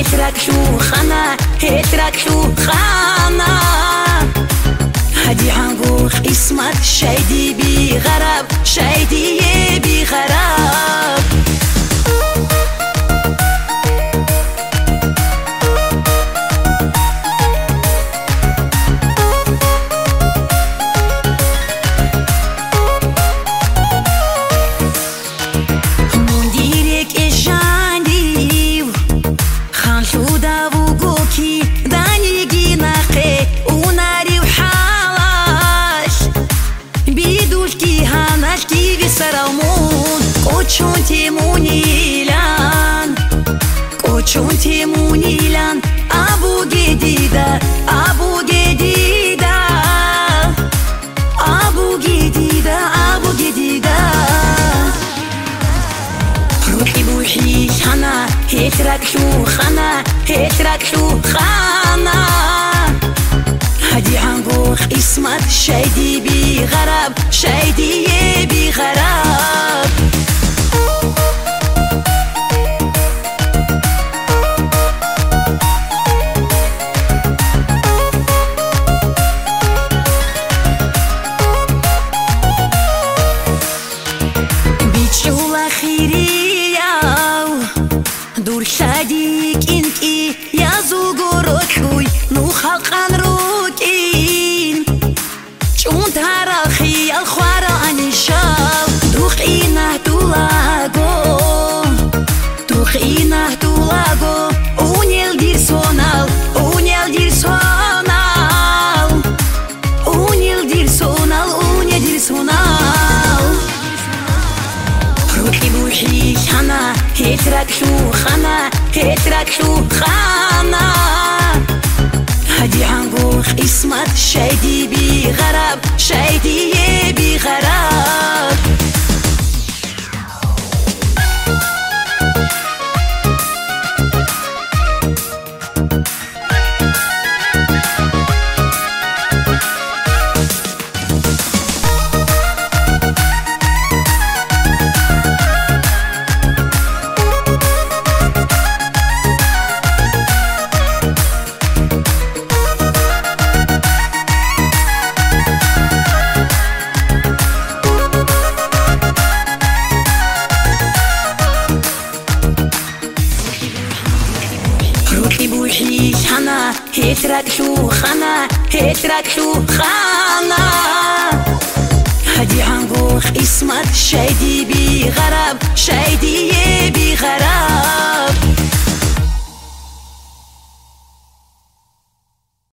هترك شو خنا هترك شو خنا هدي عنقوخ اسمك شايدي بغرب شايدي بغرب Koçun Timunilan Koçun Timunilan Abu Gedida Abu Gedida Abu Gedida Abu Gedida روحي بوحي شحنا هترك شو خنا هترك شو خنا هدي عنقوخ اسمك شايدي بغرب شايدي بغرب دور شاديك انتي يا زوجوركوي نو خلقان روكين شون تارخي الخوارا انشاو دوخينه تولاغو دوخينه تولاغو اونيل ديرسونال اونيل ديرسونال اونيل ديرسونال اونيل ديرسونال روحي بوحي شحنا هترك شو خنا هترك شو خنا هدي عنقوخ اسمك شايدي بغرب شايدي بغرب هترك شو خنا هترك شو خنا هدي عنقوخ اسمك شايدي بغرب شايدي